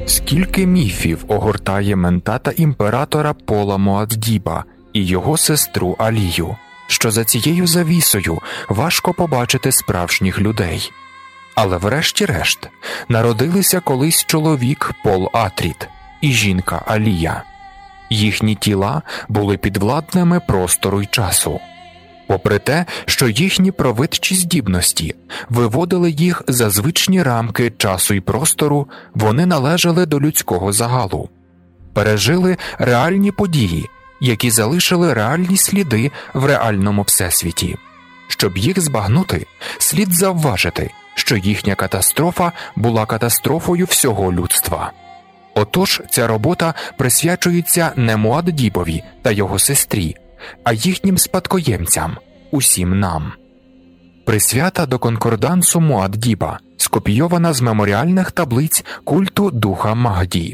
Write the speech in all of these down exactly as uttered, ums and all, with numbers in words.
Скільки міфів огортає ментата імператора Пола Муад'Діба і його сестру Алію, що за цією завісою важко побачити справжніх людей. Але врешті-решт народилися колись чоловік Пол Атрід і жінка Алія. Їхні тіла були підвладними простору й часу. Попри те, що їхні провидчі здібності виводили їх за звичні рамки часу й простору, вони належали до людського загалу. Пережили реальні події, які залишили реальні сліди в реальному всесвіті. Щоб їх збагнути, слід завважити, що їхня катастрофа була катастрофою всього людства. Отож, ця робота присвячується не Муад'Дібові та його сестрі, а їхнім спадкоємцям, усім нам. Присвята до конкордансу Муад'Діба, скопійована з меморіальних таблиць культу духа Магді.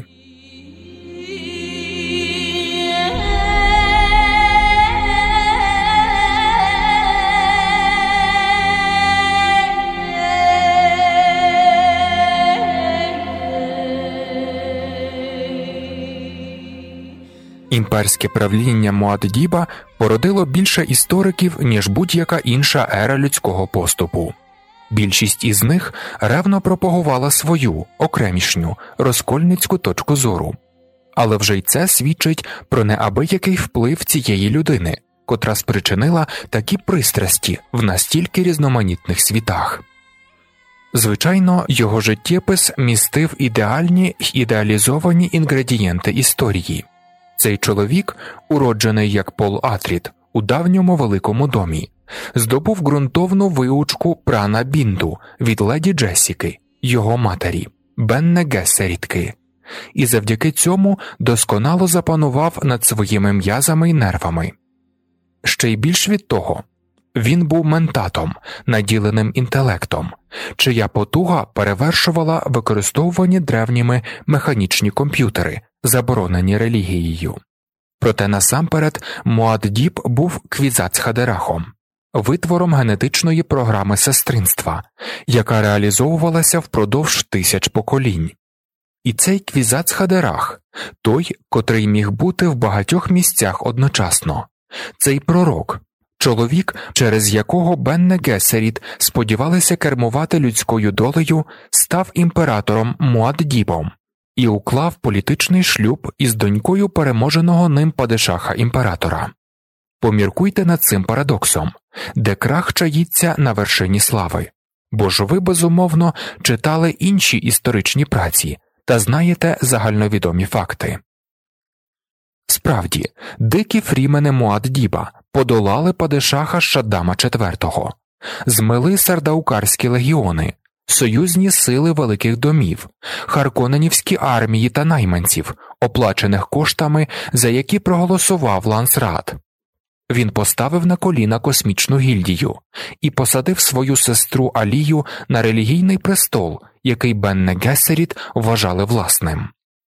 Імперське правління Муад'Діба породило більше істориків, ніж будь-яка інша ера людського поступу. Більшість із них ревно пропагувала свою, окремішню, розкольницьку точку зору. Але вже й це свідчить про неабиякий вплив цієї людини, котра спричинила такі пристрасті в настільки різноманітних світах. Звичайно, його життєпис містив ідеальні й ідеалізовані інгредієнти історії. Цей чоловік, уроджений як Пол Атрід у давньому великому домі, здобув ґрунтовну виучку прана Бінду від леді Джесіки, його матері, Бенне Гессерітки, і завдяки цьому досконало запанував над своїми м'язами й нервами. Ще й більш від того, він був ментатом, наділеним інтелектом, чия потуга перевершувала використовувані древніми механічні комп'ютери, заборонені релігією. Проте насамперед Муад'Діб був квізацхадерахом, витвором генетичної програми сестринства, яка реалізовувалася впродовж тисяч поколінь. І цей квізацхадерах, той, котрий міг бути в багатьох місцях одночасно, цей пророк, чоловік, через якого Бенне Гессеріт сподівалися кермувати людською долею, став імператором Муад'Дібом і уклав політичний шлюб із донькою переможеного ним падишаха-імператора. Поміркуйте над цим парадоксом, де крах чаїться на вершині слави, бо ж ви, безумовно, читали інші історичні праці та знаєте загальновідомі факти. Справді, дикі фрімени Муад'Діба подолали падишаха Шаддама четвертого, змили сардаукарські легіони, союзні сили великих домів, харконенівські армії та найманців, оплачених коштами, за які проголосував Лансрат. Він поставив на коліна космічну гільдію і посадив свою сестру Алію на релігійний престол, який Бенне Гессеріт вважали власним.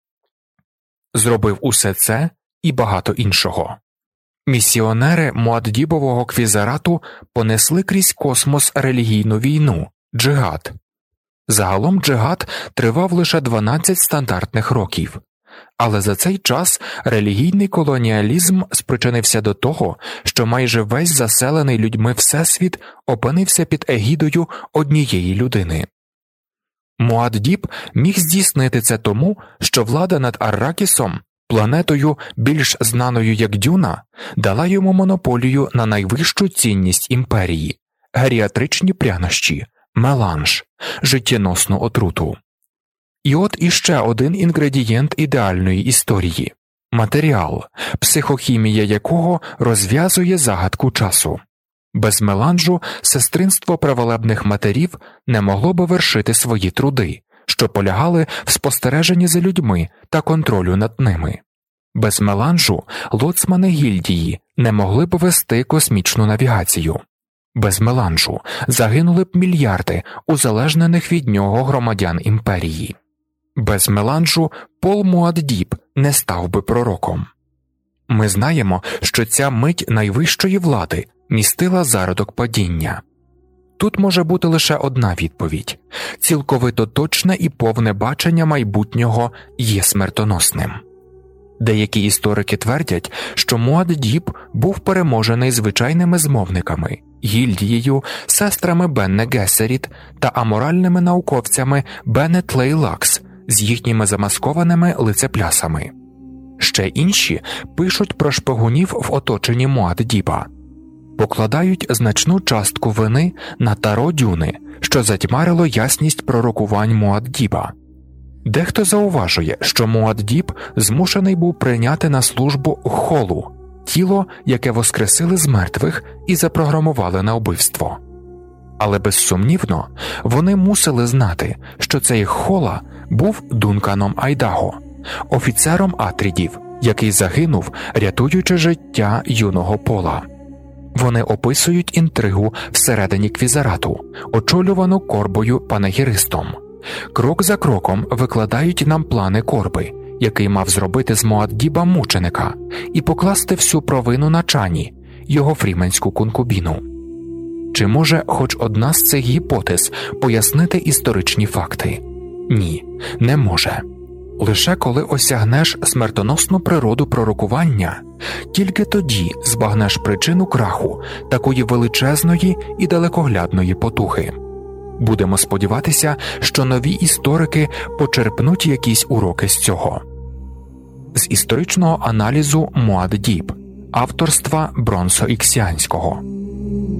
Зробив усе це і багато іншого. Місіонери Муад'Дібового квізарату понесли крізь космос релігійну війну – джигад. Загалом джигад тривав лише дванадцять стандартних років. Але за цей час релігійний колоніалізм спричинився до того, що майже весь заселений людьми всесвіт опинився під егідою однієї людини. Муад'Діб міг здійснити це тому, що влада над Арракісом, планетою, більш знаною як Дюна, дала йому монополію на найвищу цінність імперії – геріатричні прянощі, меланж, життєносну отруту. І от іще один інгредієнт ідеальної історії – матеріал, психохімія якого розв'язує загадку часу. Без меланжу сестринство праволебних матерів не могло би вершити свої труди, що полягали в спостереженні за людьми та контролю над ними. Без меланжу лоцмани гільдії не могли б вести космічну навігацію. Без меланжу загинули б мільярди узалежнених від нього громадян імперії. Без меланжу Пол Муад'Діб не став би пророком. Ми знаємо, що ця мить найвищої влади містила зародок падіння. Тут може бути лише одна відповідь – цілковито точне і повне бачення майбутнього є смертоносним. Деякі історики твердять, що Муад'Діб був переможений звичайними змовниками, гільдією, сестрами Бенне Гесеріт та аморальними науковцями Бене Тлейлакс з їхніми замаскованими лицеплясами. Ще інші пишуть про шпигунів в оточенні Муад'Діба. Покладають значну частку вини на Таро Дюни, що затьмарило ясність пророкувань Муад'Діба. Дехто зауважує, що Муад'Діб змушений був прийняти на службу Холу, тіло, яке воскресили з мертвих і запрограмували на вбивство. Але безсумнівно, вони мусили знати, що цей Хола був Дунканом Айдаго, офіцером Атрідів, який загинув, рятуючи життя юного Пола. Вони описують інтригу всередині Квізарату, очолювану Корбою Панегіристом. Крок за кроком викладають нам плани Корби, який мав зробити з Муад'Діба мученика і покласти всю провину на Чані, його фріменську конкубіну. Чи може хоч одна з цих гіпотез пояснити історичні факти? Ні, не може. Лише коли осягнеш смертоносну природу пророкування, тільки тоді збагнеш причину краху такої величезної і далекоглядної потуги. Будемо сподіватися, що нові історики почерпнуть якісь уроки з цього. З історичного аналізу Муад'Діб авторства Бронсо Іксіанського.